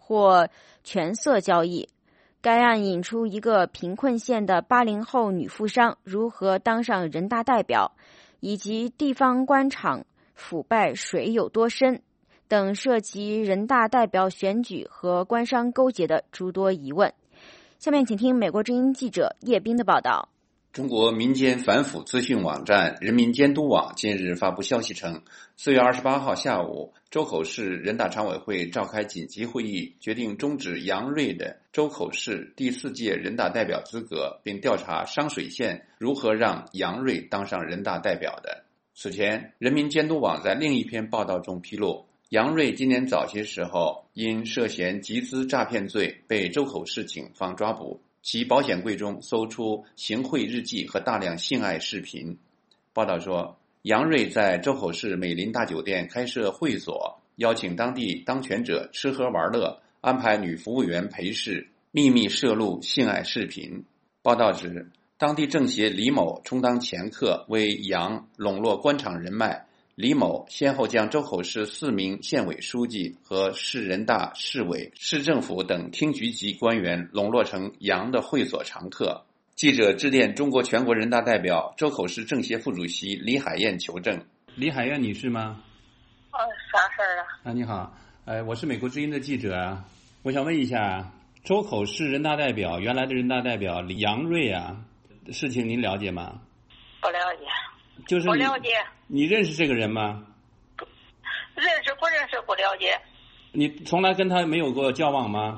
或权色交易。该案引出一个贫困县的八零后女富商如何当上人大代表，以及地方官场腐败水有多深等涉及人大代表选举和官商勾结的诸多疑问。下面请听美国之音记者叶斌的报道。 中国民间反腐资讯网站人民监督网近日发布消息称，四月二十八号下午，周口市人大常委会召开紧急会议，决定终止杨锐的周口市第四届人大代表资格，并调查商水县如何让杨锐当上人大代表的。此前，人民监督网在另一篇报道中披露，杨锐今年早些时候因涉嫌集资诈骗罪被周口市警方抓捕，其保险柜中搜出行贿日记和大量性爱视频。报道说，杨锐在周口市美林大酒店开设会所，邀请当地当权者吃喝玩乐，安排女服务员陪侍，秘密摄录性爱视频。报道指，当地政协李某充当掮客，为杨笼络官场人脉。李某先后将周口市四名县委书记和市人大、市委、市政府等厅局级官员笼络成杨的会所常客。记者致电中国全国人大代表、周口市政协副主席李海燕求证。 李海燕女士吗？ 哦，啥事儿啊？ 啊，你好，呃，我是美国之音的记者啊，我想问一下，周口市人大代表原来的人大代表杨锐啊，事情您了解吗？ 不了解。 就是不了解。 你认识这个人吗？ 认识不认识不了解。 你从来跟他没有过交往吗？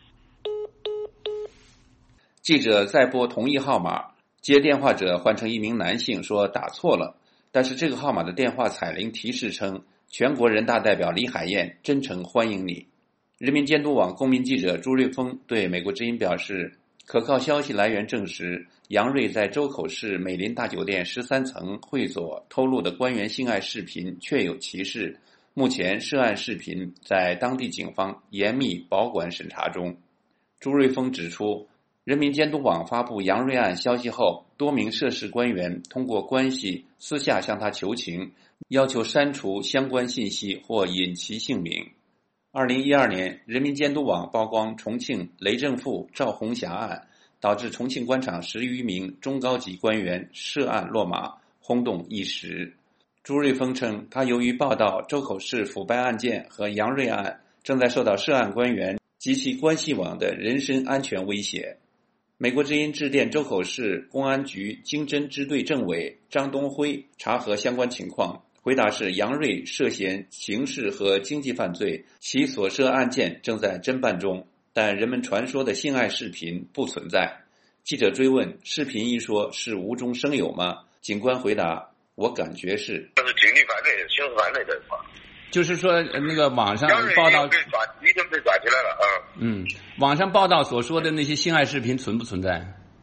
记者再拨同一号码，接电话者换成一名男性，说打错了，但是这个号码的电话彩铃提示称，全国人大代表李海燕真诚欢迎你。人民监督网公民记者朱瑞峰对美国之音表示，可靠消息来源证实，杨锐在周口市美林大酒店十三层会所透露的官员性爱视频确有其事，目前涉案视频在当地警方严密保管审查中。朱瑞峰指出，人民监督网发布杨锐案消息后，多名涉事官员通过关系私下向他求情，要求删除相关信息或隐其姓名。二零一二年，人民监督网曝光重庆雷政富、赵红霞案，导致重庆官场十余名中高级官员涉案落马，轰动一时。朱瑞峰称，他由于报道周口市腐败案件和杨锐案，正在受到涉案官员及其关系网的人身安全威胁。美国之音致电周口市公安局经侦支队政委张东辉查核相关情况，回答是杨锐涉嫌刑事和经济犯罪，其所涉案件正在侦办中，但人们传说的性爱视频不存在。记者追问，视频一说是无中生有吗？警官回答，我感觉是。 这是经济犯罪，刑事犯罪的话。 就是说，那个网上报道被抓，已经被抓起来了啊。 嗯，网上报道所说的那些性爱视频存不存在？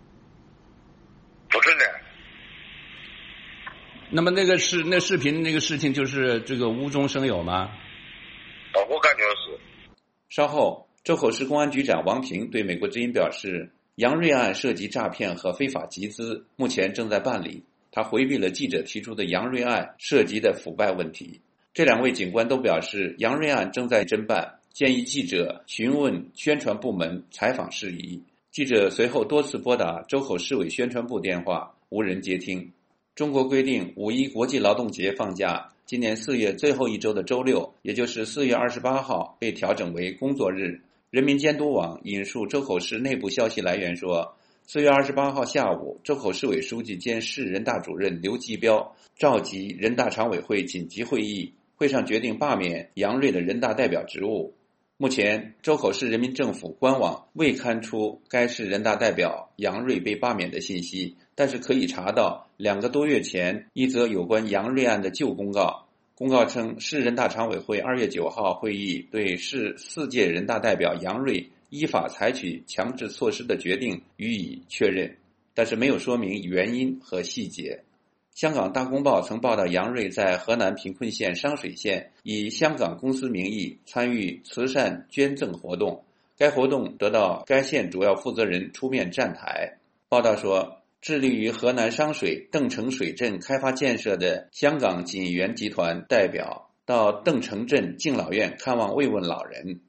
不存在。 那么那个视那视频那个事情就是这个无中生有吗？ 哦，我感觉是。 稍后，周口市公安局长王平对美国之音表示，杨锐案涉及诈骗和非法集资，目前正在办理。他回避了记者提出的杨锐案涉及的腐败问题。这两位警官都表示，杨锐案正在侦办，建议记者询问宣传部门采访事宜。记者随后多次拨打周口市委宣传部电话，无人接听。中国规定五一国际劳动节放假，今年四月最后一周的周六，也就是四月二十八号被调整为工作日。人民监督网引述周口市内部消息来源说，四月二十八号下午，周口市委书记兼市人大主任刘继标召集人大常委会紧急会议，会上决定罢免杨锐的人大代表职务。目前，周口市人民政府官网未刊出该市人大代表杨锐被罢免的信息，但是可以查到两个多月前一则有关杨锐案的旧公告。公告称，市人大常委会二月九号会议对市四届人大代表杨锐依法采取强制措施的决定予以确认，但是没有说明原因和细节。香港大公报曾报道，杨锐在河南贫困县商水县以香港公司名义参与慈善捐赠活动，该活动得到该县主要负责人出面站台。报道说，致力于河南商水邓城水镇开发建设的香港锦源集团代表到邓城镇敬老院看望慰问老人，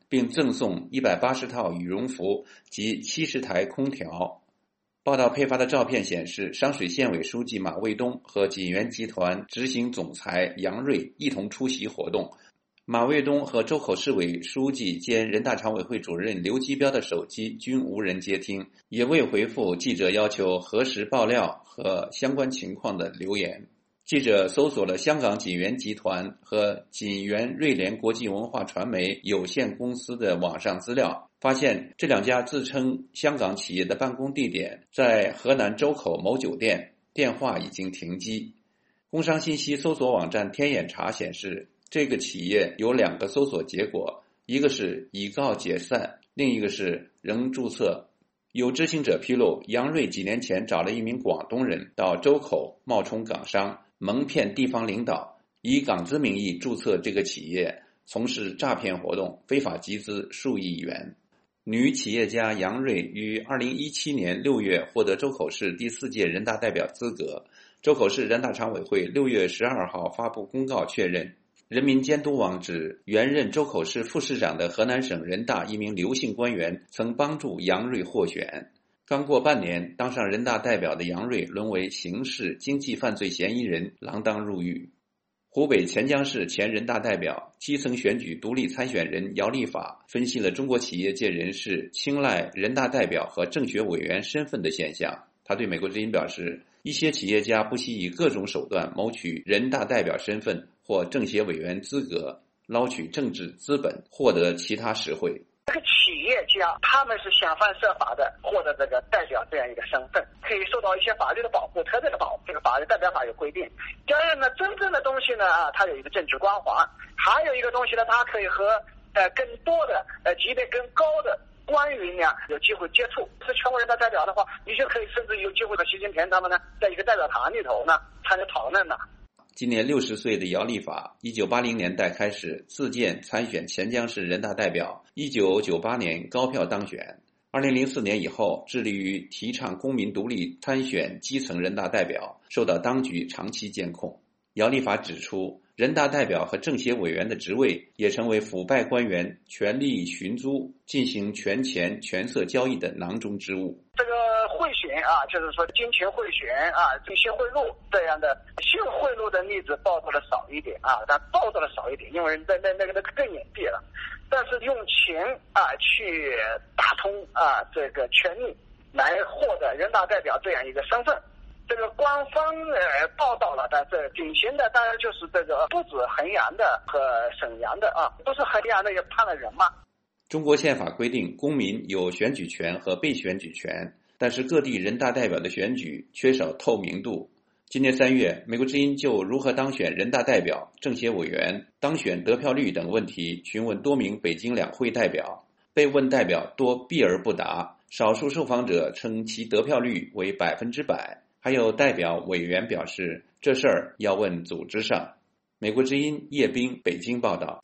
并赠送一百八十套羽绒服及七十台空调。报道配发的照片显示，商水县委书记马卫东和锦源集团执行总裁杨锐一同出席活动。马卫东和周口市委书记兼人大常委会主任刘基标的手机均无人接听，也未回复记者要求核实爆料和相关情况的留言。记者搜索了香港锦源集团和锦源瑞联国际文化传媒有限公司的网上资料，发现这两家自称香港企业的办公地点在河南周口某酒店，电话已经停机。工商信息搜索网站天眼查显示，这个企业有两个搜索结果，一个是已告解散，另一个是仍注册。有知情者披露，杨锐几年前找了一名广东人到周口冒充港商，蒙骗地方领导，以港资名义注册这个企业，从事诈骗活动，非法集资数亿元。女企业家杨锐于二零一七年六月获得周口市第四届人大代表资格。周口市人大常委会六月十二号发布公告确认，人民监督网指原任周口市副市长的河南省人大一名刘姓官员曾帮助杨锐获选。刚过半年，当上人大代表的杨锐沦为刑事经济犯罪嫌疑人，锒铛入狱。湖北潜江市前人大代表、基层选举独立参选人姚立法分析了中国企业界人士青睐人大代表和政协委员身份的现象。他对美国之音表示，一些企业家不惜以各种手段谋取人大代表身份或政协委员资格，捞取政治资本，获得其他实惠。 这个企业家他们是想方设法的获得这个代表这样一个身份，可以受到一些法律的保护、特别的保护。这个法律代表法有规定。当然呢，真正的东西呢啊，它有一个政治光环，还有一个东西呢，它可以和呃更多的呃级别更高的官员呢有机会接触。是全国人大代表的话，你就可以甚至有机会和习近平他们呢在一个代表团里头呢参与讨论了。 今年六十岁的姚立法，一九八零年代开始自荐参选潜江市人大代表，一九九八年高票当选。二零零四年以后，致力于提倡公民独立参选基层人大代表，受到当局长期监控。姚立法指出，人大代表和政协委员的职位也成为腐败官员权力寻租、进行权钱权色交易的囊中之物。 这个贿选啊，就是说金钱贿选啊，这些贿赂这样的性贿赂的例子报道的少一点啊，但报道的少一点，因为那那那个那个更隐蔽了。但是用钱啊去打通啊这个权力来获得人大代表这样一个身份。这个官方呃报道了，但是典型的当然就是这个不止衡阳的和沈阳的啊，不是衡阳的也判了人嘛。 中国宪法规定，公民有选举权和被选举权，但是各地人大代表的选举缺少透明度。今年三月，美国之音就如何当选人大代表、政协委员、当选得票率等问题询问多名北京两会代表，被问代表多避而不答，少数受访者称其得票率为百分之百。还有代表委员表示，这事儿要问组织上。美国之音叶冰北京报道。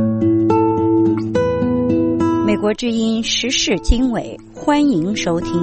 美国之音时事经纬，欢迎收听。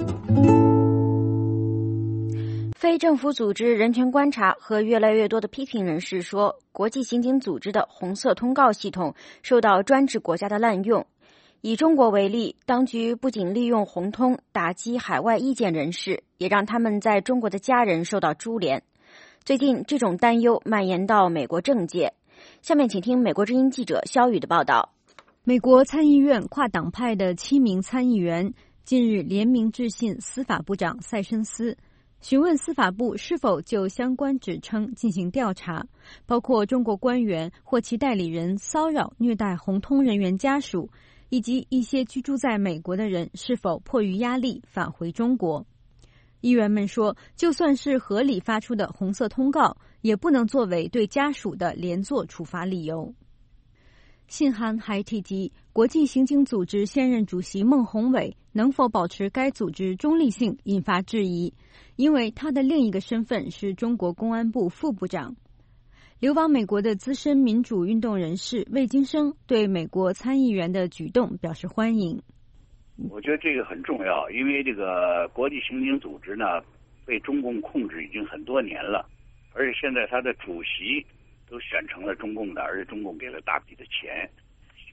非政府组织人权观察和越来越多的批评人士说，国际刑警组织的红色通告系统受到专制国家的滥用。以中国为例，当局不仅利用红通打击海外意见人士，也让他们在中国的家人受到株连。最近，这种担忧蔓延到美国政界。下面请听美国之音记者肖宇的报道。 美国参议院跨党派的七名参议员近日联名致信司法部长塞申斯，询问司法部是否就相关指称进行调查，包括中国官员或其代理人骚扰虐待红通人员家属，以及一些居住在美国的人是否迫于压力返回中国。议员们说，就算是合理发出的红色通告，也不能作为对家属的连坐处罚理由。信函还提及，国际刑警组织现任主席孟宏伟能否保持该组织中立性引发质疑，因为他的另一个身份是中国公安部副部长。流亡美国的资深民主运动人士魏金生对美国参议员的举动表示欢迎。 我觉得这个很重要，因为这个国际刑警组织呢被中共控制已经很多年了，而且现在他的主席都选成了中共的，而且中共给了大笔的钱，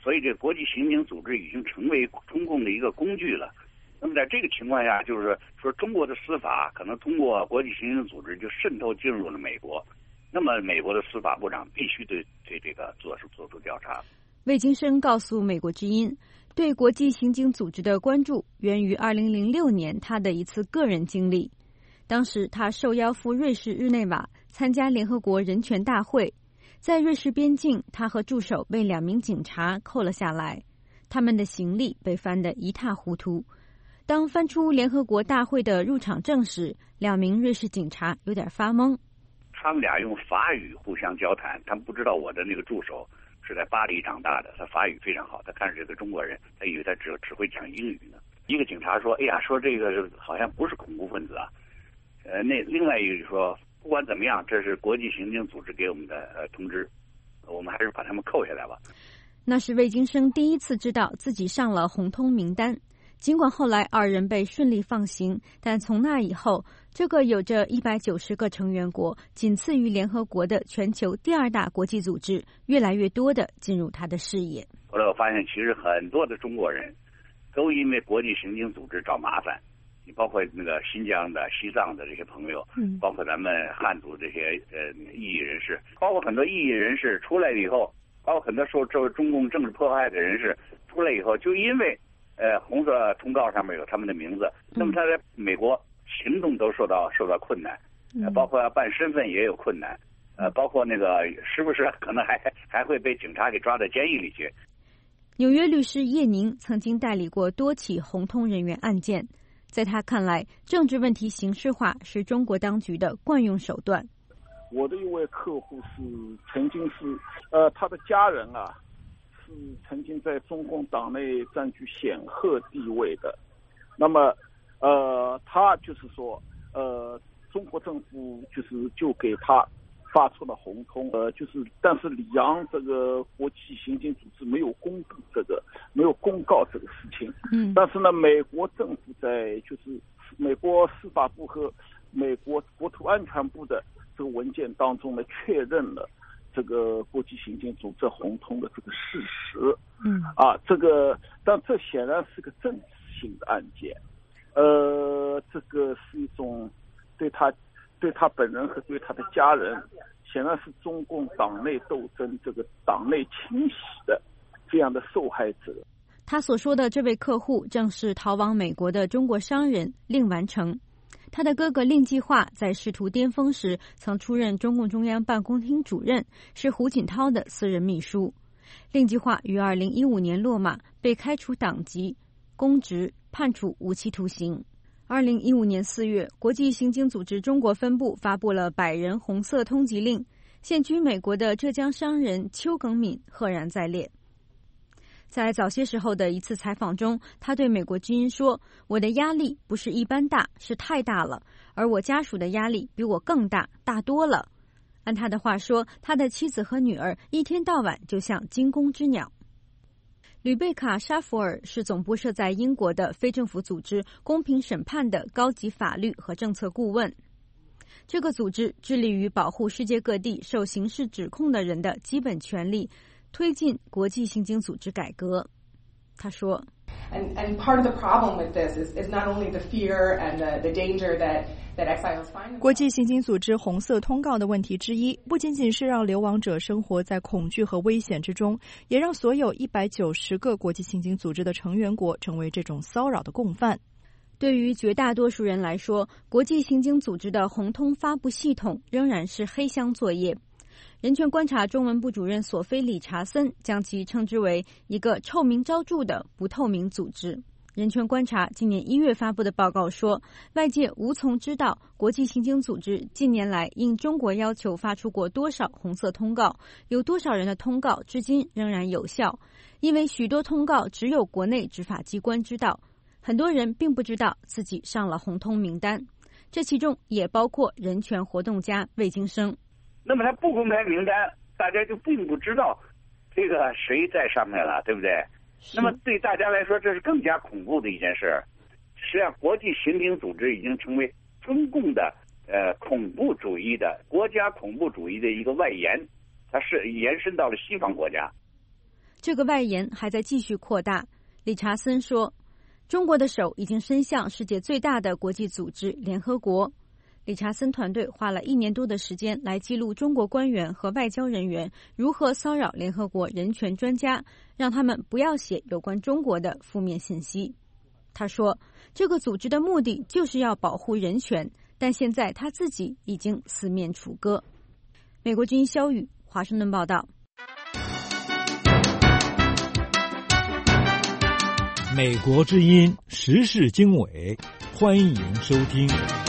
所以这个国际刑警组织已经成为中共的一个工具了。那么在这个情况下，就是说中国的司法可能通过国际刑警组织就渗透进入了美国，那么美国的司法部长必须对对这个做出做出调查。 魏京生告诉美国之音，对国际刑警组织的关注源于二零零六年他的一次个人经历。当时他受邀赴瑞士日内瓦参加联合国人权大会，在瑞士边境，他和助手被两名警察扣了下来，他们的行李被翻得一塌糊涂。当翻出联合国大会的入场证时，两名瑞士警察有点发懵。 他们俩用法语互相交谈，他们不知道我的那个助手是在巴黎长大的，他法语非常好，他看着这个中国人，他以为他只只会讲英语呢。一个警察说：“哎呀，说这个好像不是恐怖分子啊。”呃，那另外一个就说：“不管怎么样，这是国际刑警组织给我们的呃通知，我们还是把他们扣下来吧。” 那是魏京生第一次知道自己上了红通名单。尽管后来二人被顺利放行，但从那以后，这个有着一百九十个成员国，仅次于联合国的全球第二大国际组织，越来越多的进入他的视野。 后来我发现，其实很多的中国人都因为国际刑警组织找麻烦。你包括那个新疆的、西藏的这些朋友，嗯，包括咱们汉族这些呃异议人士，包括很多异议人士出来以后，包括很多受受中共政治迫害的人士出来以后，就因为呃红色通告上面有他们的名字，那么他在美国行动都受到受到困难，呃，包括办身份也有困难，呃，包括那个时不时可能还还会被警察给抓到监狱里去。 纽约律师叶宁曾经代理过多起红通人员案件。在他看来，政治问题形式化是中国当局的惯用手段。 我的一位客户是曾经是，呃，他的家人啊，是曾经在中共党内占据显赫地位的。那么，呃，他就是说，呃，中国政府就是就给他发出了红通，呃，就是但是里昂这个国际刑警组织没有公布这个，没有公告这个事情。嗯，但是呢，美国政府在就是美国司法部和美国国土安全部的这个文件当中呢，确认了这个国际刑警组织红通的这个事实。嗯，啊，这个但这显然是个政治性的案件，呃，这个是一种对他。对他本人和对他的家人，显然是中共党内斗争这个党内清洗的这样的受害者。 他所说的这位客户正是逃往美国的中国商人令完成。他的哥哥令计划在仕途巅峰时曾出任中共中央办公厅主任，是胡锦涛的私人秘书。令计划于二零一五年落马，被开除党籍、公职，判处无期徒刑。二零一五年四月，国际刑警组织中国分部发布了百人红色通缉令，现居美国的浙江商人邱耿敏赫然在列。在早些时候的一次采访中，他对美国之音说：“我的压力不是一般大，是太大了，而我家属的压力比我更大，大多了。”按他的话说，他的妻子和女儿一天到晚就像惊弓之鸟。吕贝卡·沙弗尔是总部设在英国的非政府组织公平审判的高级法律和政策顾问。这个组织致力于保护世界各地受刑事指控的人的基本权利，推进国际刑警组织改革。他说 And, and part of the problem with this is, is not only the fear and the, the danger that, that exiles find. 国际刑警组织红色通告的问题之一，不仅仅是让流亡者生活在恐惧和危险之中，也让所有一百九十个国际刑警组织的成员国成为这种骚扰的共犯。 对于绝大多数人来说，国际刑警组织的红通发布系统仍然是黑箱作业。人权观察中文部主任索菲·理查森将其称之为一个臭名昭著的不透明组织。人权观察今年一月发布的报告说，外界无从知道国际刑警组织近年来应中国要求发出过多少红色通告，有多少人的通告至今仍然有效，因为许多通告只有国内执法机关知道，很多人并不知道自己上了红通名单，这其中也包括人权活动家魏京生。 那么他不公开名单，大家就并不知道这个谁在上面了，对不对？那么对大家来说，这是更加恐怖的一件事。实际上，国际刑警组织已经成为中共的呃恐怖主义的国家恐怖主义的一个外延，它是延伸到了西方国家。 这个外延还在继续扩大。理查森说，中国的手已经伸向世界最大的国际组织联合国。理查森团队花了一年多的时间来记录中国官员和外交人员如何骚扰联合国人权专家，让他们不要写有关中国的负面信息。他说，这个组织的目的就是要保护人权，但现在他自己已经四面楚歌。美国之音肖宇华盛顿报道。 美国之音时事经纬，欢迎收听。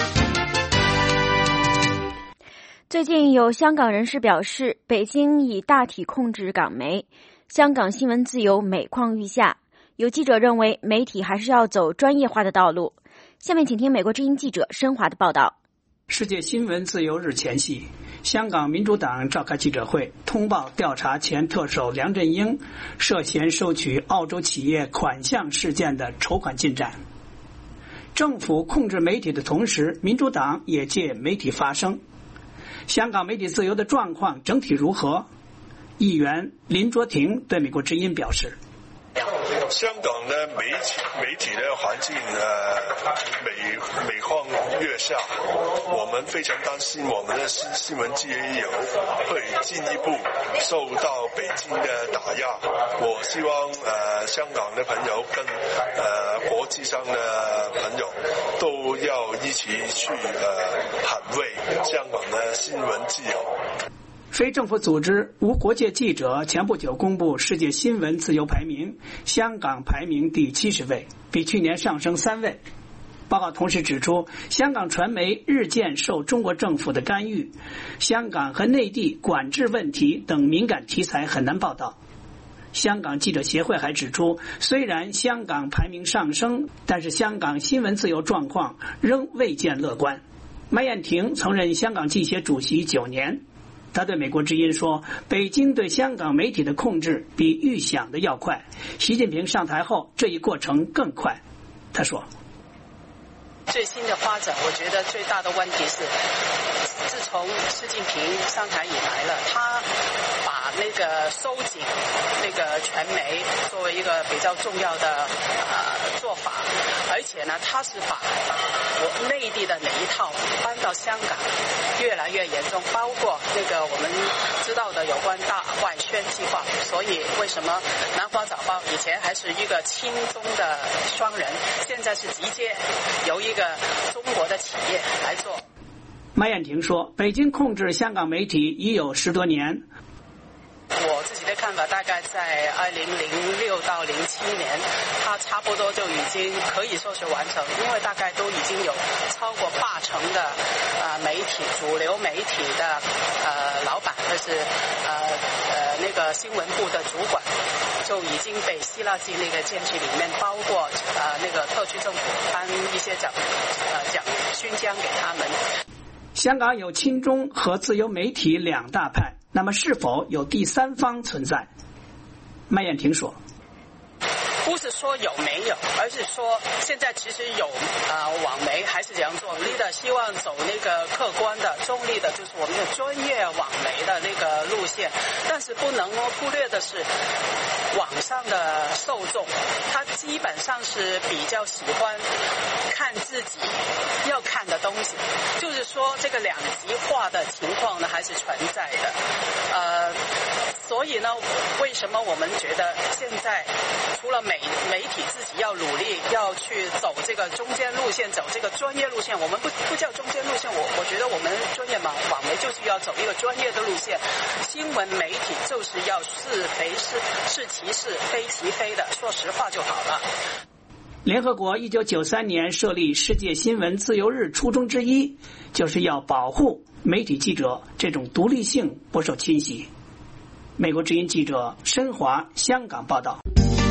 最近有香港人士表示，北京已大体控制港媒，香港新闻自由每况愈下。有记者认为，媒体还是要走专业化的道路。下面请听美国之音记者申华的报道。 世界新闻自由日前夕，香港民主党召开记者会，通报调查前特首梁振英涉嫌收取澳洲企业款项事件的筹款进展。政府控制媒体的同时，民主党也借媒体发声。香港媒体自由的状况整体如何？议员林卓廷对美国之音表示， 香港的媒体媒体的环境呃每每况愈下，我们非常担心我们的新新闻自由会进一步受到北京的打压。我希望呃香港的朋友跟呃国际上的朋友都要一起去呃捍卫香港的新闻自由。 非政府组织无国界记者前不久公布世界新闻自由排名，香港排名第七十位，比去年上升三位。报告同时指出，香港传媒日渐受中国政府的干预，香港和内地管制问题等敏感题材很难报道。香港记者协会还指出，虽然香港排名上升，但是香港新闻自由状况仍未见乐观。麦燕庭曾任香港记协主席九年，他对美国之音说，北京对香港媒体的控制比预想的要快，习近平上台后这一过程更快。他说， 最新的发展我觉得最大的问题是，自从习近平上台以来了，他把那个收紧那个传媒作为一个比较重要的呃做法，而且呢，他是把我内地的那一套搬到香港越来越严重，包括那个我们知道的有关大外宣计划。所以为什么南华早报以前还是一个亲中的商人，现在是直接由一个中国的企业来做。 麦燕庭说，北京控制香港媒体已有十多年。 我自己的看法大概在二零零六到零七年，它差不多就已经可以说是完成，因为大概都已经有超过八成的呃媒体主流媒体的呃老板，就是呃呃那个新闻部的主管就已经被吸纳进那个监狱里面，包括呃那个特区政府颁一些奖呃奖勋章给他们。 香港有亲中和自由媒体两大派，那么是否有第三方存在？麦燕庭说， 不是说有没有，而是说现在其实有呃网媒还是这样做 ，leader 希望走那个客观的、中立的，就是我们的专业网媒的那个路线，但是不能忽略的是，网上的受众，他基本上是比较喜欢看自己要看的东西，就是说这个两极化的情况呢还是存在的，呃，所以呢，为什么我们觉得现在除了媒媒体自己要努力要去走这个中间路线，走这个专业路线，我们不不叫中间路线，我我觉得我们专业网网媒就是要走一个专业的路线，新闻媒体就是要是非是是其是非其非的，说实话就好了。 联合国一九九三年设立世界新闻自由日初衷之一，就是要保护媒体记者这种独立性不受侵袭。美国之音记者申华香港报道。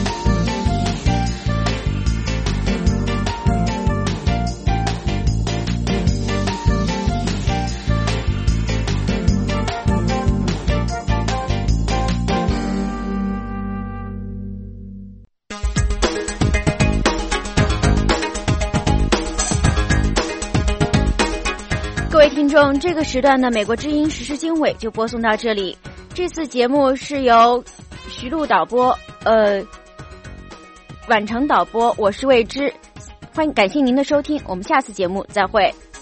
各位听众，这个时段的美国之音时事经纬就播送到这里。这次节目是由徐璐导播，呃，宛城导播，我是魏之，欢迎感谢您的收听，我们下次节目再会。